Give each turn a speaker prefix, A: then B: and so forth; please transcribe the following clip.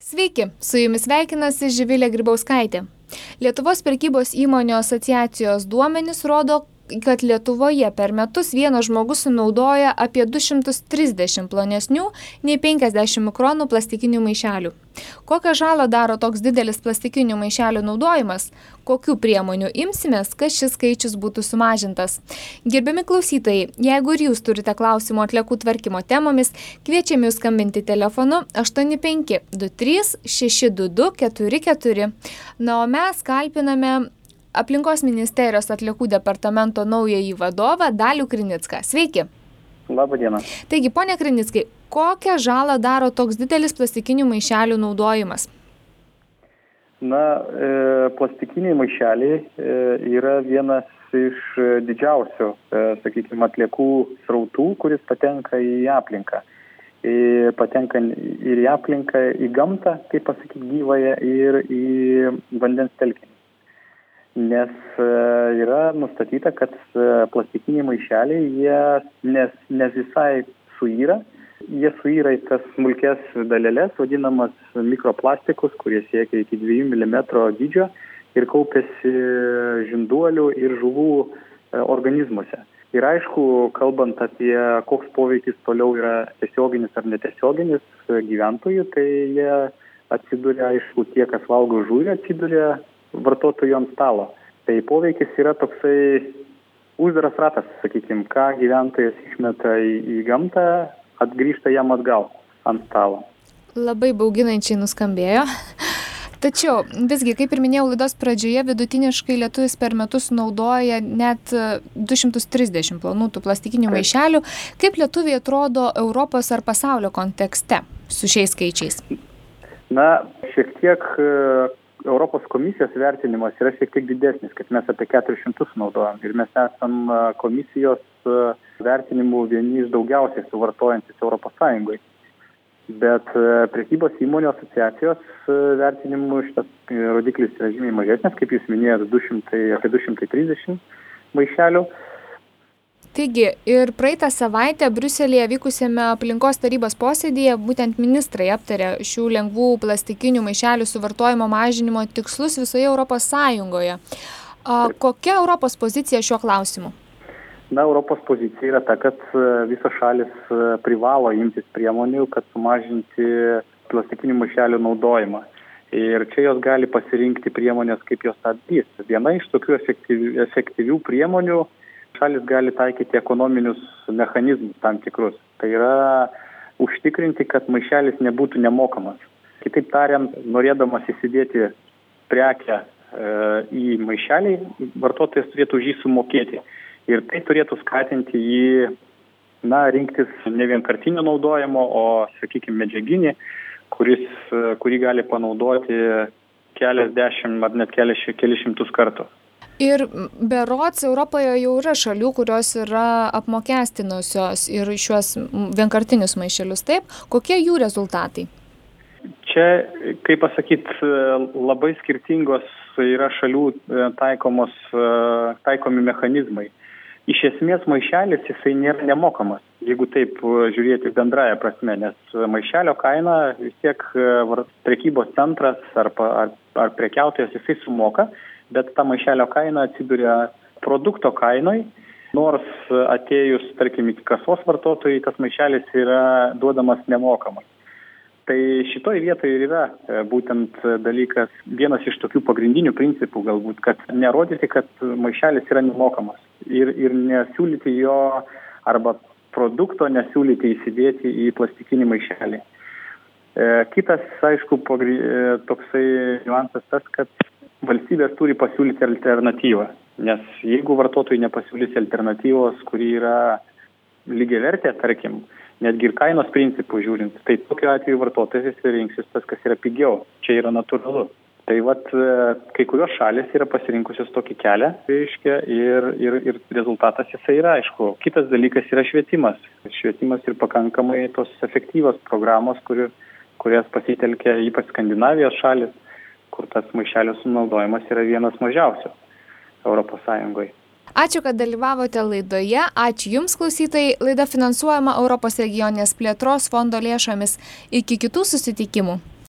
A: Sveiki, su jumis sveikinasi Živilė Grybauskaitė. Lietuvos prekybos įmonių asociacijos duomenys rodo, kad Lietuvoje per metus vienas žmogus sunaudoja apie 230 plonesnių nei 50 mikronų plastikinių maišelių. Kokią žalą daro toks didelis plastikinių maišelių naudojimas? Kokių priemonių imsimės, kad šis skaičius būtų sumažintas? Gerbiami klausytojai, jeigu ir jūs turite klausimų atliekų tvarkymo temomis, kviečiame jūs skambinti telefonu 85 23 622 44. Na, o mes kalbiname Aplinkos ministerijos atliekų departamento naująjį vadovą Dalių Krinicką. Sveiki.
B: Labą dieną.
A: Taigi, ponia Krinickai, kokią žalą daro toks didelis plastikinių maišelių naudojimas?
B: Plastikiniai maišeliai yra vienas iš didžiausių, atliekų srautų, kuris patenka į aplinką. Patenka ir į aplinką, į gamtą, gyvąją, ir į vandens telkinį. Nes yra nustatyta, kad plastikiniai maišeliai, jie ne visai suyra. Jie suyra į tas smulkes daleles, vadinamas mikroplastikus, kurie siekia iki 2 mm dydžio ir kaupiasi žinduolių ir žuvų organizmuose. Ir aišku, kalbant apie koks poveikis toliau yra tiesioginis ar netiesioginis gyventojų, tai jie atsiduria, aišku, tie, kas valgo žuvį, atsiduria vartotojų ant stalo. Tai poveikis yra toksai uždaras ratas, ką gyventojas išmeta į gamtą, atgrįžta jam atgal ant stalo.
A: Labai bauginančiai nuskambėjo. Tačiau, visgi, kaip ir minėjau laidos pradžioje, vidutiniškai lietuvis per metus naudoja net 230 plonų tų plastikinių maišelių. Kaip lietuviai atrodo Europos ar pasaulio kontekste su šiais skaičiais?
B: Šiek tiek Europos komisijos vertinimas yra šiek tiek didesnis, kad mes apie 400 naudojam ir mes esam komisijos vertinimų vieni iš daugiausiai suvartojantis Europos Sąjungoje. Bet prekybos įmonių asociacijos vertinimų šitas rodiklis yra žymiai mažesnis, kaip jūs minėjote, apie 230 maišelių.
A: Taigi, ir praeitą savaitę Briuselyje vykusiame aplinkos tarybos posėdyje būtent ministrai aptarė šių lengvų plastikinių maišelių suvartojimo mažinimo tikslus visoje Europos Sąjungoje. Kokia Europos pozicija šiuo klausimu?
B: Europos pozicija yra ta, kad visos šalis privalo imtis priemonių, kad sumažinti plastikinių maišelių naudojimą. Ir čia jos gali pasirinkti priemonės, kaip jos atdys. Viena iš tokių efektyvių priemonių, šalis gali taikyti ekonominius mechanizmus tam tikrus. Tai yra užtikrinti, kad maišelis nebūtų nemokamas. Kitaip tariant, norėdamas įsidėti prekę į maišelį, vartotojas turėtų už jį sumokėti. Ir tai turėtų skatinti jį rinktis ne vienkartinio naudojimo, o, medžiaginį, kurį gali panaudoti keliasdešimt ar net kelis šimtus kartų.
A: Ir berods Europoje jau yra šalių, kurios yra apmokestinusios ir šiuos vienkartinius maišelius, taip? Kokie jų rezultatai?
B: Čia, labai skirtingos yra šalių taikomi mechanizmai. Iš esmės maišelis jisai nėra nemokamas, jeigu taip žiūrėti bendraja prasme, nes maišelio kaina vis tiek prekybos centras ar prekiautojas jisai sumoka, bet ta maišelio kaina atsiduria produkto kainoj, nors atėjus, iki kasos vartotojai, tas maišelis yra duodamas nemokamas. Tai šitoj vietoje ir yra būtent dalykas, vienas iš tokių pagrindinių principų galbūt, kad nerodyti, kad maišelis yra nemokamas ir nesiūlyti jo arba produkto nesiūlyti įsidėti į plastikinį maišelį. Kitas, aišku, toksai niuansas tas, kad valstybės turi pasiūlyti alternatyvą, nes jeigu vartotojai nepasiūlys alternatyvos, kuri yra lygiavertė, netgi ir kainos principų žiūrint, tai tokiu atveju vartotojas rinksis tas, kas yra pigiau. Čia yra natūralu. Tai kai kurios šalis yra pasirinkusios tokį kelią, ir rezultatas jisai yra, aišku. Kitas dalykas yra švietimas. Švietimas ir pakankamai tos efektyvios programos, kurias pasitelkia ypač Skandinavijos šalis, kur tas maišelio sunaudojimas yra vienas mažiausių Europos Sąjungoje.
A: Ačiū, kad dalyvavote laidoje. Ačiū Jums, klausytojai. Laida finansuojama Europos regioninės plėtros fondo lėšomis. Iki kitų susitikimų.